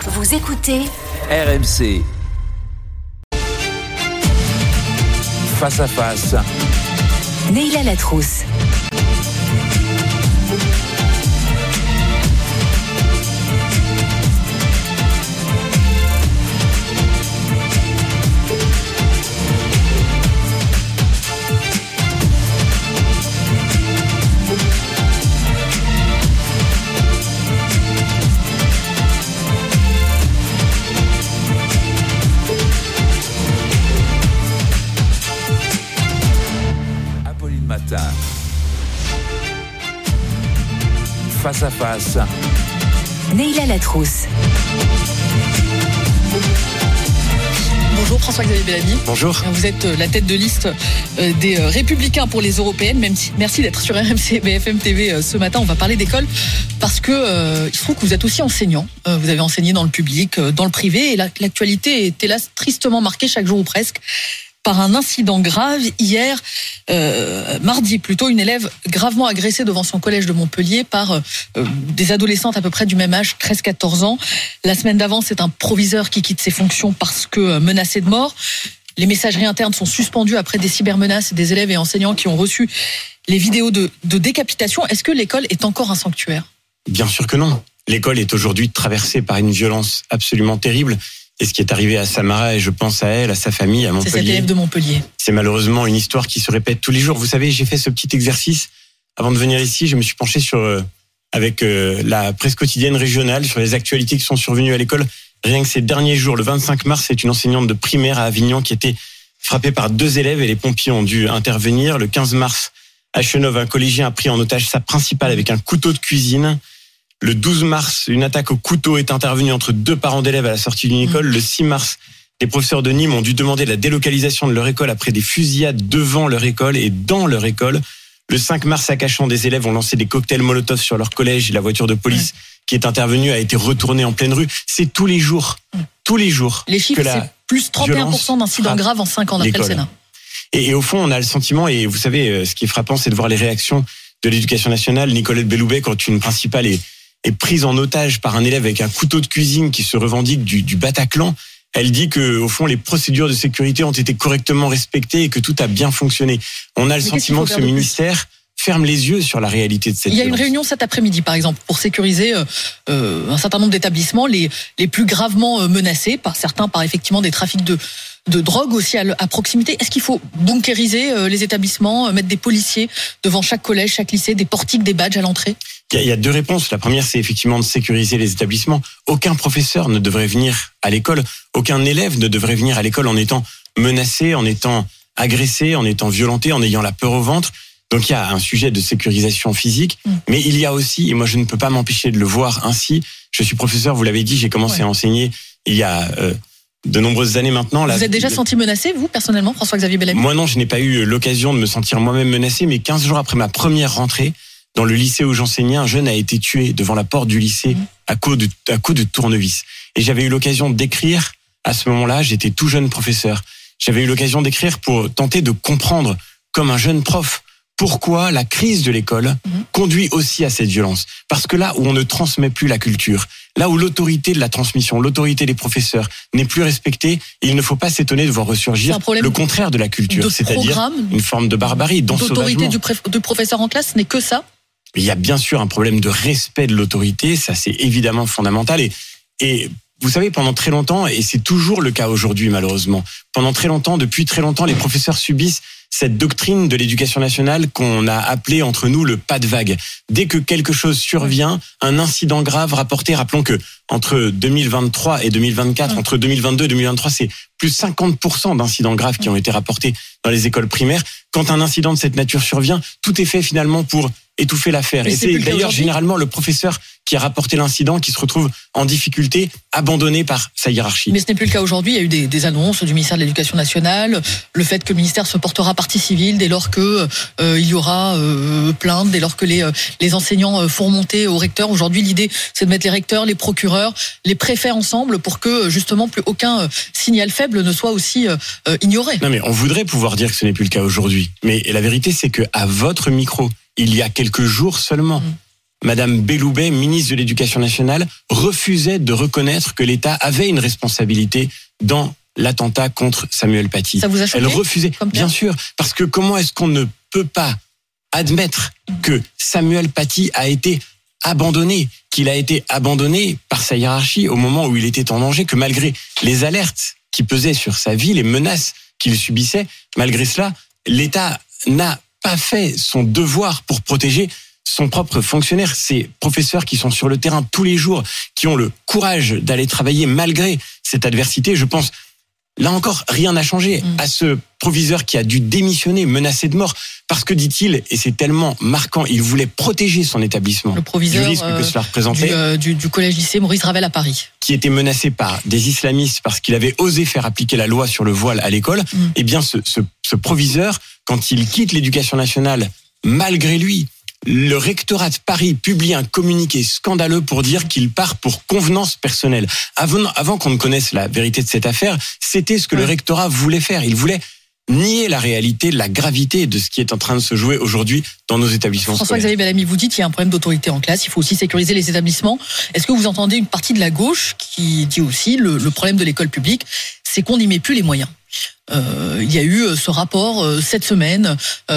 Vous écoutez RMC. Face à face. Neila Latrousse. Face à face. Neila Latrousse. Bonjour François-Xavier Bellamy. Bonjour. Vous êtes la tête de liste des Républicains pour les Européennes. Merci d'être sur RMC BFM TV ce matin. On va parler d'école parce que il se trouve que vous êtes aussi enseignant. Vous avez enseigné dans le public, dans le privé, et l'actualité est hélas tristement marquée chaque jour ou presque par un incident grave. Hier, mardi plutôt, une élève gravement agressée devant son collège de Montpellier par des adolescentes à peu près du même âge, 13-14 ans. La semaine d'avant, c'est un proviseur qui quitte ses fonctions parce que menacé de mort. Les messageries internes sont suspendues après des cybermenaces des élèves et enseignants qui ont reçu les vidéos de décapitation. Est-ce que l'école est encore un sanctuaire ? Bien sûr que non. L'école est aujourd'hui traversée par une violence absolument terrible. Et ce qui est arrivé à Samara, et je pense à elle, à sa famille, à Montpellier. C'est cette élève de Montpellier. C'est malheureusement une histoire qui se répète tous les jours. Vous savez, j'ai fait ce petit exercice. Avant de venir ici, je me suis penché avec la presse quotidienne régionale sur les actualités qui sont survenues à l'école. Rien que ces derniers jours, le 25 mars, c'est une enseignante de primaire à Avignon qui était frappée par 2 élèves et les pompiers ont dû intervenir. Le 15 mars, à Chenôve, un collégien a pris en otage sa principale avec un couteau de cuisine. Le 12 mars, une attaque au couteau est intervenue entre 2 parents d'élèves à la sortie d'une école. Le 6 mars, les professeurs de Nîmes ont dû demander la délocalisation de leur école après des fusillades devant leur école et dans leur école. Le 5 mars, à Cachan, des élèves ont lancé des cocktails Molotov sur leur collège et la voiture de police qui est intervenue a été retournée en pleine rue. C'est tous les jours. Les chiffres, c'est plus 31% d'incidents graves en 5 ans d'après le Sénat. Et au fond, on a le sentiment, et vous savez, ce qui est frappant, c'est de voir les réactions de l'Éducation nationale. Nicolette Belloubet, quand une principale est prise en otage par un élève avec un couteau de cuisine qui se revendique du Bataclan, elle dit que, au fond, les procédures de sécurité ont été correctement respectées et que tout a bien fonctionné. On a le sentiment que ce ministère ferme les yeux sur la réalité de cette violence. Il y a une réunion cet après-midi, par exemple, pour sécuriser un certain nombre d'établissements, les plus gravement menacés par certains, par effectivement des trafics de drogue aussi à proximité. Est-ce qu'il faut bunkériser les établissements, mettre des policiers devant chaque collège, chaque lycée, des portiques, des badges à l'entrée ? Il y a 2 réponses. La première, c'est effectivement de sécuriser les établissements. Aucun professeur ne devrait venir à l'école, aucun élève ne devrait venir à l'école en étant menacé, en étant agressé, en étant violenté, en ayant la peur au ventre. Donc il y a un sujet de sécurisation physique, mais il y a aussi, et moi je ne peux pas m'empêcher de le voir ainsi, je suis professeur, vous l'avez dit, j'ai commencé à enseigner il y a de nombreuses années maintenant. Vous êtes déjà senti menacé, vous, personnellement, François-Xavier Bellamy ? Moi non, je n'ai pas eu l'occasion de me sentir moi-même menacé, mais 15 jours après ma première rentrée, dans le lycée où j'enseignais, un jeune a été tué devant la porte du lycée à coups de tournevis. Et j'avais eu l'occasion d'écrire, à ce moment-là, j'étais tout jeune professeur, j'avais eu l'occasion d'écrire pour tenter de comprendre, comme un jeune prof, pourquoi la crise de l'école conduit aussi à cette violence. Parce que là où on ne transmet plus la culture, là où l'autorité de la transmission, l'autorité des professeurs n'est plus respectée, il ne faut pas s'étonner de voir ressurgir le contraire de la culture, c'est-à-dire une forme de barbarie, d'ensauvagement. L'autorité du professeur en classe, ce n'est que ça ? Il y a bien sûr un problème de respect de l'autorité, ça c'est évidemment fondamental. Et vous savez, pendant très longtemps, et c'est toujours le cas aujourd'hui malheureusement, depuis très longtemps, les professeurs subissent cette doctrine de l'éducation nationale qu'on a appelée entre nous le pas de vague. Dès que quelque chose survient, un incident grave rapporté, rappelons que entre 2023 et 2024, entre 2022 et 2023, c'est plus 50% d'incidents graves qui ont été rapportés dans les écoles primaires. Quand un incident de cette nature survient, tout est fait finalement pour étouffer l'affaire. Et c'est d'ailleurs généralement le professeur qui a rapporté l'incident qui se retrouve en difficulté, abandonné par sa hiérarchie. Mais ce n'est plus le cas aujourd'hui. Il y a eu des annonces du ministère de l'Éducation nationale, le fait que le ministère se portera partie civile dès lors que il y aura plainte, dès lors que les enseignants font remonter au recteur. Aujourd'hui, l'idée, c'est de mettre les recteurs, les procureurs, les préfets ensemble pour que justement plus aucun signal faible ne soit aussi ignoré. Non, mais on voudrait pouvoir dire que ce n'est plus le cas aujourd'hui. Mais la vérité, c'est que à votre micro, il y a quelques jours seulement, Madame Belloubet, ministre de l'Éducation nationale, refusait de reconnaître que l'État avait une responsabilité dans l'attentat contre Samuel Paty. Ça vous a choqué ? Elle refusait, bien sûr, parce que comment est-ce qu'on ne peut pas admettre que Samuel Paty a été abandonné, qu'il a été abandonné par sa hiérarchie au moment où il était en danger, que malgré les alertes qui pesaient sur sa vie, les menaces qu'il subissait, malgré cela, l'État n'a pas fait son devoir pour protéger son propre fonctionnaire, ces professeurs qui sont sur le terrain tous les jours, qui ont le courage d'aller travailler malgré cette adversité. Je pense, là encore, rien n'a changé à ce proviseur qui a dû démissionner, menacé de mort, parce que, dit-il, et c'est tellement marquant, il voulait protéger son établissement le proviseur, du risque que cela représentait, du collège-lycée Maurice Ravel à Paris, qui était menacé par des islamistes parce qu'il avait osé faire appliquer la loi sur le voile à l'école. Eh bien, ce proviseur, quand il quitte l'Éducation nationale, malgré lui, le rectorat de Paris publie un communiqué scandaleux pour dire qu'il part pour convenance personnelle. Avant qu'on ne connaisse la vérité de cette affaire, c'était ce que le rectorat voulait faire. Il voulait nier la réalité, la gravité de ce qui est en train de se jouer aujourd'hui dans nos établissements scolaires. François-Xavier Bellamy, vous dites qu'il y a un problème d'autorité en classe, il faut aussi sécuriser les établissements. Est-ce que vous entendez une partie de la gauche qui dit aussi le problème de l'école publique, c'est qu'on n'y met plus les moyens ? Il y a eu ce rapport cette semaine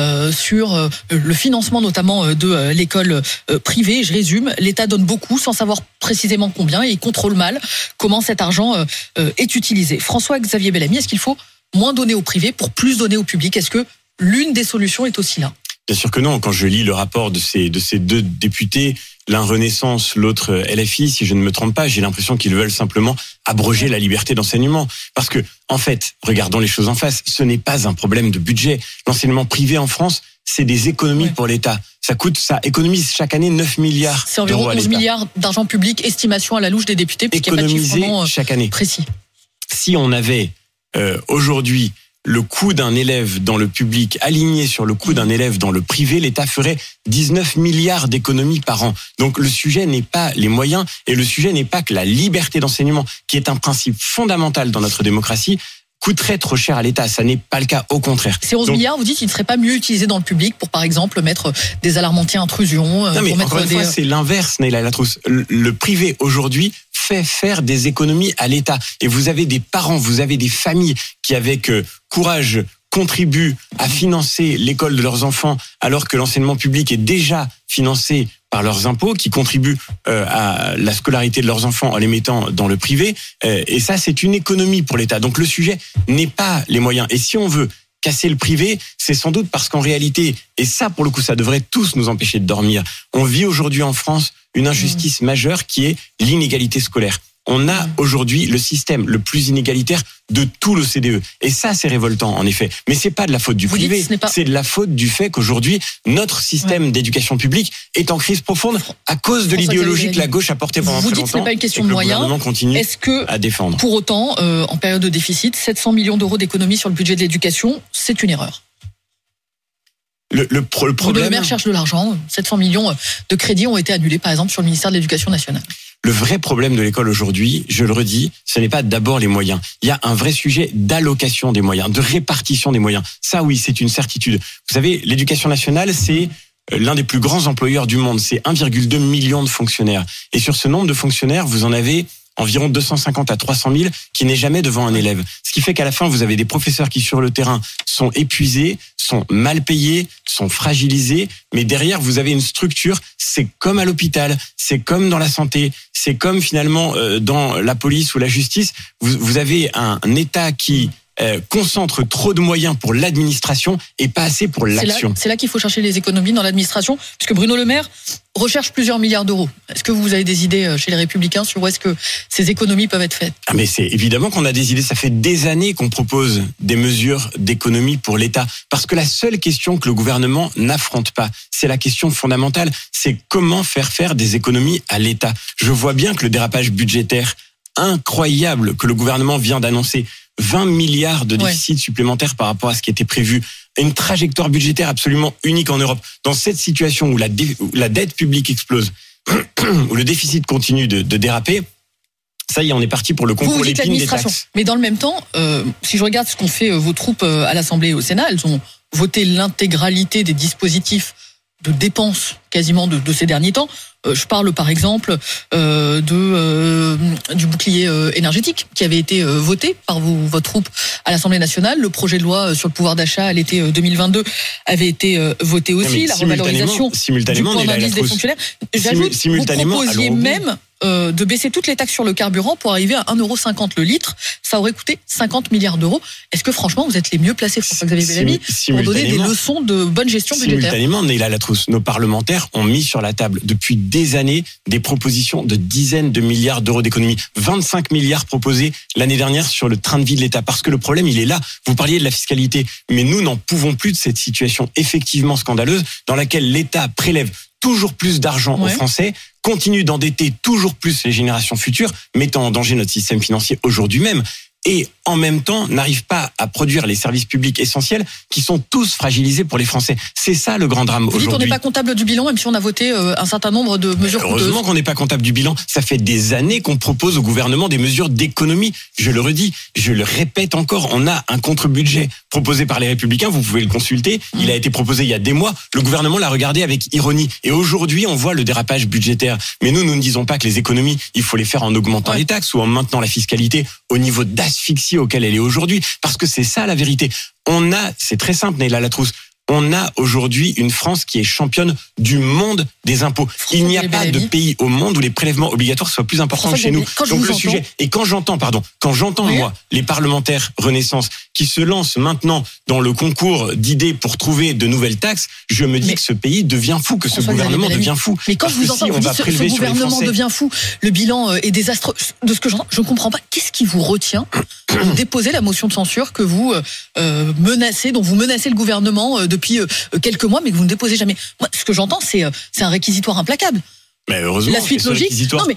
sur le financement notamment de l'école privée. Je résume, l'État donne beaucoup sans savoir précisément combien et il contrôle mal comment cet argent est utilisé. François-Xavier Bellamy, est-ce qu'il faut moins donner au privé pour plus donner au public ? Est-ce que l'une des solutions est aussi là ? Bien sûr que non. Quand je lis le rapport de ces deux députés, l'un Renaissance, l'autre LFI, si je ne me trompe pas, j'ai l'impression qu'ils veulent simplement abroger la liberté d'enseignement. Parce que, en fait, regardons les choses en face, ce n'est pas un problème de budget. L'enseignement privé en France, c'est des économies pour l'État. Ça économise chaque année 9 milliards c'est d'euros environ à l'État. 11 milliards d'argent public, estimation à la louche des députés, puisqu'il n'y a pas de Économisé chiffrement chaque année. précis. Si on avait aujourd'hui le coût d'un élève dans le public aligné sur le coût d'un élève dans le privé, l'État ferait 19 milliards d'économies par an. Donc le sujet n'est pas les moyens et le sujet n'est pas que la liberté d'enseignement, qui est un principe fondamental dans notre démocratie, coûterait trop cher à l'État. Ça n'est pas le cas, au contraire. Ces 11 milliards, vous dites qu'il ne serait pas mieux utilisé dans le public pour, par exemple, mettre des alarmes anti-intrusion. Non, mais pour mettre encore une fois, c'est l'inverse, Neila Latrousse. Le privé, aujourd'hui, fait faire des économies à l'État. Et vous avez des parents, vous avez des familles qui, avec courage, contribuent à financer l'école de leurs enfants, alors que l'enseignement public est déjà financé par leurs impôts, qui contribuent à la scolarité de leurs enfants en les mettant dans le privé. Et ça, c'est une économie pour l'État. Donc le sujet n'est pas les moyens. Et si on veut casser le privé, c'est sans doute parce qu'en réalité, et ça pour le coup, ça devrait tous nous empêcher de dormir, on vit aujourd'hui en France une injustice majeure qui est l'inégalité scolaire. On a aujourd'hui le système le plus inégalitaire de tout l'OCDE. Et ça, c'est révoltant, en effet. Mais c'est pas de la faute du privé, c'est de la faute du fait qu'aujourd'hui, notre système d'éducation publique est en crise profonde à cause de l'idéologie que la gauche a portée pendant très longtemps. Vous dites que ce n'est pas une question de moyens. Est-ce que, à défendre. Pour autant, en période de déficit, 700 millions d'euros d'économies sur le budget de l'éducation, c'est une erreur? Le problème... Bruno Le Maire cherche de l'argent. 700 millions de crédits ont été annulés, par exemple, sur le ministère de l'Éducation nationale. Le vrai problème de l'école aujourd'hui, je le redis, ce n'est pas d'abord les moyens. Il y a un vrai sujet d'allocation des moyens, de répartition des moyens. Ça, oui, c'est une certitude. Vous savez, l'Éducation nationale, c'est l'un des plus grands employeurs du monde. C'est 1,2 million de fonctionnaires. Et sur ce nombre de fonctionnaires, vous en avez environ 250 à 300 000 qui n'est jamais devant un élève. Ce qui fait qu'à la fin, vous avez des professeurs qui, sur le terrain, sont épuisés, sont mal payés, sont fragilisés, mais derrière, vous avez une structure, c'est comme à l'hôpital, c'est comme dans la santé, c'est comme finalement dans la police ou la justice. Vous avez un État qui concentre trop de moyens pour l'administration et pas assez pour l'action. C'est là qu'il faut chercher les économies dans l'administration, puisque Bruno Le Maire recherche plusieurs milliards d'euros. Est-ce que vous avez des idées chez les Républicains sur où est-ce que ces économies peuvent être faites? Ah mais c'est évidemment qu'on a des idées. Ça fait des années qu'on propose des mesures d'économie pour l'État. Parce que la seule question que le gouvernement n'affronte pas, c'est la question fondamentale. C'est comment faire des économies à l'État. Je vois bien que le dérapage budgétaire incroyable que le gouvernement vient d'annoncer, 20 milliards de déficit supplémentaires par rapport à ce qui était prévu, une trajectoire budgétaire absolument unique en Europe. Dans cette situation où la dette publique explose, où le déficit continue de déraper, ça y est, on est parti pour le concours l'épine des taxes. Mais dans le même temps, si je regarde ce qu'ont fait vos troupes à l'Assemblée et au Sénat, elles ont voté l'intégralité des dispositifs dépenses quasiment de ces derniers temps. Je parle par exemple du bouclier énergétique qui avait été voté par votre groupe à l'Assemblée nationale. Le projet de loi sur le pouvoir d'achat à l'été 2022 avait été voté aussi. La revalorisation du point d'indice des fonctionnaires. J'ajoute, vous proposiez même de baisser toutes les taxes sur le carburant pour arriver à 1,50€ le litre. Ça aurait coûté 50 milliards d'euros. Est-ce que franchement vous êtes les mieux placés, François-Xavier Bellamy, pour donner des leçons de bonne gestion budgétaire? Simultanément, Neila Latrousse, nos parlementaires ont mis sur la table depuis des années des propositions de dizaines de milliards d'euros d'économies. 25 milliards proposés l'année dernière sur le train de vie de l'État. Parce que le problème, il est là. Vous parliez de la fiscalité, mais nous n'en pouvons plus de cette situation effectivement scandaleuse dans laquelle l'État prélève toujours plus d'argent aux Français, continue d'endetter toujours plus les générations futures, mettant en danger notre système financier aujourd'hui même, et en même temps n'arrive pas à produire les services publics essentiels qui sont tous fragilisés pour les Français. C'est ça le grand drame aujourd'hui. Vous dites qu'on n'est pas comptable du bilan, même si on a voté un certain nombre de mesures coûteuses. Heureusement qu'on n'est pas comptable du bilan. Ça fait des années qu'on propose au gouvernement des mesures d'économie. Je le redis, je le répète encore, on a un contre-budget proposé par les Républicains, vous pouvez le consulter. Il a été proposé il y a des mois. Le gouvernement l'a regardé avec ironie. Et aujourd'hui, on voit le dérapage budgétaire. Mais nous ne disons pas que les économies, il faut les faire en augmentant les taxes ou en maintenant la fiscalité au niveau d'asphyxie auquel elle est aujourd'hui. Parce que c'est ça la vérité. C'est très simple, Neila Latrousse. On a aujourd'hui une France qui est championne du monde des impôts. Il n'y a pas de pays au monde où les prélèvements obligatoires soient plus importants que chez nous. Donc le sujet, et quand j'entends moi, les parlementaires Renaissance qui se lancent maintenant dans le concours d'idées pour trouver de nouvelles taxes, je me dis que ce pays devient fou, que ce gouvernement devient fou. Mais quand je vous entends, vous dites ce gouvernement devient fou, le bilan est désastreux. De ce que j'entends, je ne comprends pas. Qu'est-ce qui vous retient de déposer la motion de censure que vous menacez, dont vous menacez le gouvernement depuis quelques mois, mais que vous ne déposez jamais? Moi, ce que j'entends, c'est un réquisitoire implacable. Mais heureusement, la suite logique,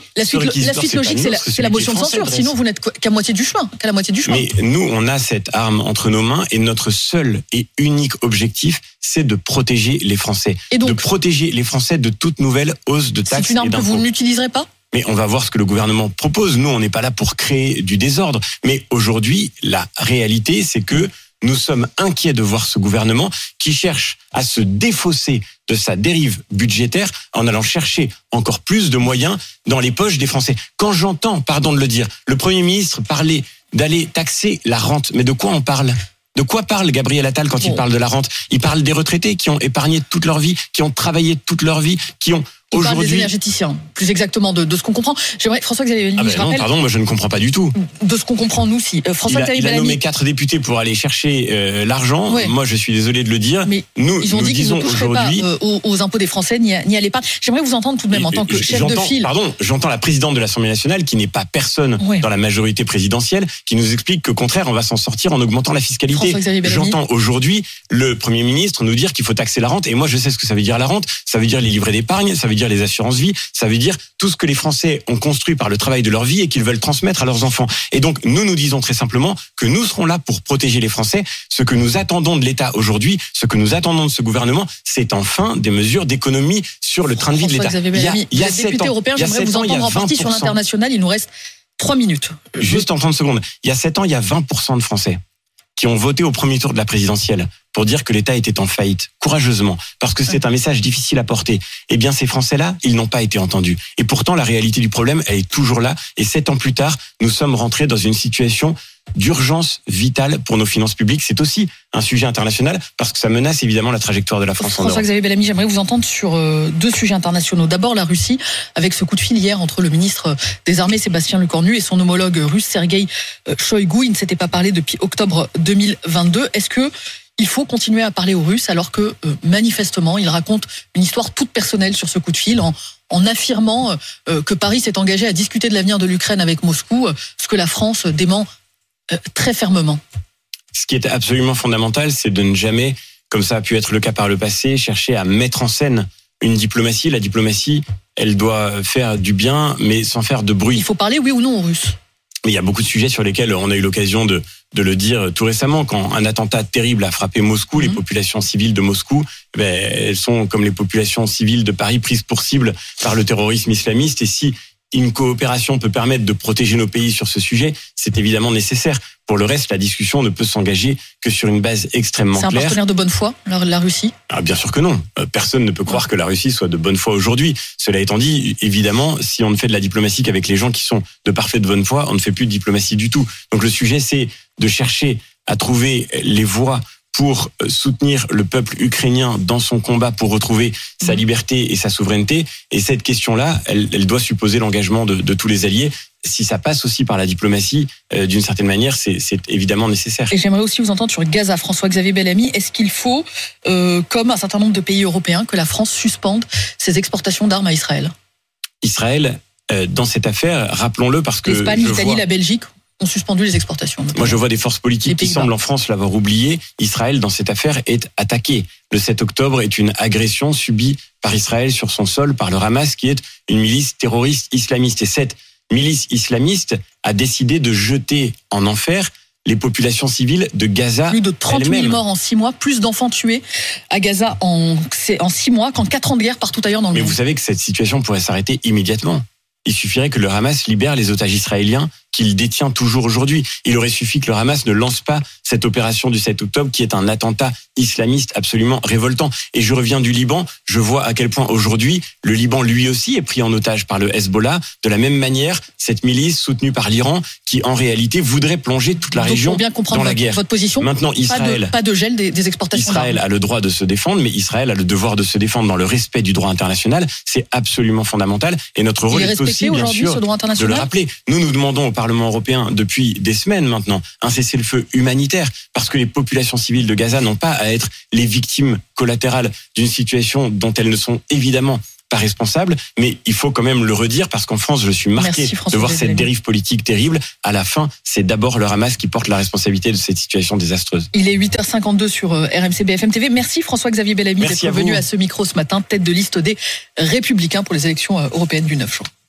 c'est la motion de censure. Sinon, vous n'êtes qu'à moitié du chemin. Mais nous, on a cette arme entre nos mains et notre seul et unique objectif, c'est de protéger les Français. Et donc, de protéger les Français de toute nouvelle hausse de taxes et d'impôts. C'est une arme que vous n'utiliserez pas? Mais on va voir ce que le gouvernement propose. Nous, on n'est pas là pour créer du désordre. Mais aujourd'hui, la réalité, c'est que nous sommes inquiets de voir ce gouvernement qui cherche à se défausser de sa dérive budgétaire en allant chercher encore plus de moyens dans les poches des Français. Quand j'entends, pardon de le dire, le Premier ministre parler d'aller taxer la rente, mais de quoi on parle ? De quoi parle Gabriel Attal quand il parle de la rente ? Il parle des retraités qui ont épargné toute leur vie, qui ont travaillé toute leur vie, qui ont Il parle des énergéticiens, plus exactement de ce qu'on comprend. J'aimerais, François-Xavier Bellamy, non, pardon, moi je ne comprends pas du tout. De ce qu'on comprend, nous, si. Il a nommé 4 députés pour aller chercher l'argent. Ouais. Moi, je suis désolé de le dire. Mais nous disons aujourd'hui aux impôts des Français ni à l'épargne. J'aimerais vous entendre tout de même en tant que chef de file. J'entends la présidente de l'Assemblée nationale, qui n'est pas personne dans la majorité présidentielle, qui nous explique qu'au contraire, on va s'en sortir en augmentant la fiscalité. J'entends aujourd'hui le Premier ministre nous dire qu'il faut taxer la rente. Et moi, je sais ce que ça veut dire la rente. Ça veut dire les livrets d'épargne, ça veut dire les assurances-vie, ça veut dire tout ce que les Français ont construit par le travail de leur vie et qu'ils veulent transmettre à leurs enfants. Et donc, nous disons très simplement que nous serons là pour protéger les Français. Ce que nous attendons de l'État aujourd'hui, ce que nous attendons de ce gouvernement, c'est enfin des mesures d'économie sur le train de vie de l'État. Il y a 7 ans, j'aimerais vous entendre en partie sur l'international. Il nous reste 3 minutes. Juste en 30 secondes. Il y a 7 ans, il y a 20% de Français qui ont voté au premier tour de la présidentielle pour dire que l'État était en faillite, courageusement, parce que c'est un message difficile à porter. Eh bien, ces Français-là, ils n'ont pas été entendus. Et pourtant, la réalité du problème, elle est toujours là. Et 7 ans plus tard, nous sommes rentrés dans une situation d'urgence vitale pour nos finances publiques. C'est aussi un sujet international parce que ça menace évidemment la trajectoire de la France en Europe. François-Xavier Bellamy, j'aimerais vous entendre sur 2 sujets internationaux. D'abord, la Russie, avec ce coup de fil hier entre le ministre des Armées, Sébastien Lecornu, et son homologue russe, Sergueï Shoïgu. Ils ne s'étaient pas parlé depuis octobre 2022. Est-ce que il faut continuer à parler aux Russes alors que, manifestement, il raconte une histoire toute personnelle sur ce coup de fil en affirmant que Paris s'est engagé à discuter de l'avenir de l'Ukraine avec Moscou, ce que la France dément très fermement. Ce qui est absolument fondamental, c'est de ne jamais, comme ça a pu être le cas par le passé, chercher à mettre en scène une diplomatie. La diplomatie, elle doit faire du bien, mais sans faire de bruit. Il faut parler oui ou non aux Russes. Mais il y a beaucoup de sujets sur lesquels on a eu l'occasion de le dire tout récemment. Quand un attentat terrible a frappé Moscou, les populations civiles de Moscou, elles sont comme les populations civiles de Paris prises pour cible par le terrorisme islamiste. Et si une coopération peut permettre de protéger nos pays sur ce sujet, c'est évidemment nécessaire. Pour le reste, la discussion ne peut s'engager que sur une base extrêmement claire. C'est un partenaire de bonne foi, la Russie ? Bien sûr que non. Personne ne peut croire que la Russie soit de bonne foi aujourd'hui. Cela étant dit, évidemment, si on ne fait de la diplomatie qu'avec les gens qui sont de parfaite bonne foi, on ne fait plus de diplomatie du tout. Donc le sujet, c'est de chercher à trouver les voies pour soutenir le peuple ukrainien dans son combat pour retrouver sa liberté et sa souveraineté. Et cette question-là, elle doit supposer l'engagement de tous les alliés. Si ça passe aussi par la diplomatie, d'une certaine manière, c'est évidemment nécessaire. Et j'aimerais aussi vous entendre sur Gaza, François-Xavier Bellamy. Est-ce qu'il faut, comme un certain nombre de pays européens, que la France suspende ses exportations d'armes à Israël ? Israël, dans cette affaire, rappelons-le parce que l'Espagne, l'Italie, la Belgique ont suspendu les exportations. Moi, je vois des forces politiques qui semblent en France l'avoir oublié. Israël, dans cette affaire, est attaqué. Le 7 octobre est une agression subie par Israël sur son sol par le Hamas, qui est une milice terroriste islamiste. Et cette milice islamiste a décidé de jeter en enfer les populations civiles de Gaza. Plus de 30 000 morts en 6 mois, plus d'enfants tués à Gaza en 6 mois qu'en 4 ans de guerre partout ailleurs dans le monde. Mais vous savez que cette situation pourrait s'arrêter immédiatement. Il suffirait que le Hamas libère les otages israéliens qu'il détient toujours aujourd'hui. Il aurait suffi que le Hamas ne lance pas cette opération du 7 octobre qui est un attentat islamiste absolument révoltant. Et je reviens du Liban, je vois à quel point aujourd'hui le Liban lui aussi est pris en otage par le Hezbollah. De la même manière, cette milice soutenue par l'Iran qui en réalité voudrait plonger toute la région dans la guerre. Votre position, maintenant, Israël, pas de gel des exportations d'armes. Israël a le droit de se défendre, mais Israël a le devoir de se défendre dans le respect du droit international. C'est absolument fondamental. Et notre rôle est aussi, bien sûr, de le rappeler. Nous demandons au Parlement européen depuis des semaines maintenant un cessez-le-feu humanitaire parce que les populations civiles de Gaza n'ont pas à être les victimes collatérales d'une situation dont elles ne sont évidemment pas responsables, mais il faut quand même le redire parce qu'en France, je suis marqué de voir cette dérive politique terrible. À la fin, c'est d'abord le Hamas qui porte la responsabilité de cette situation désastreuse. Il est 8h52 sur RMC BFM TV. Merci François-Xavier Bellamy d'être venu à ce micro ce matin, tête de liste des Républicains pour les élections européennes du 9 juin.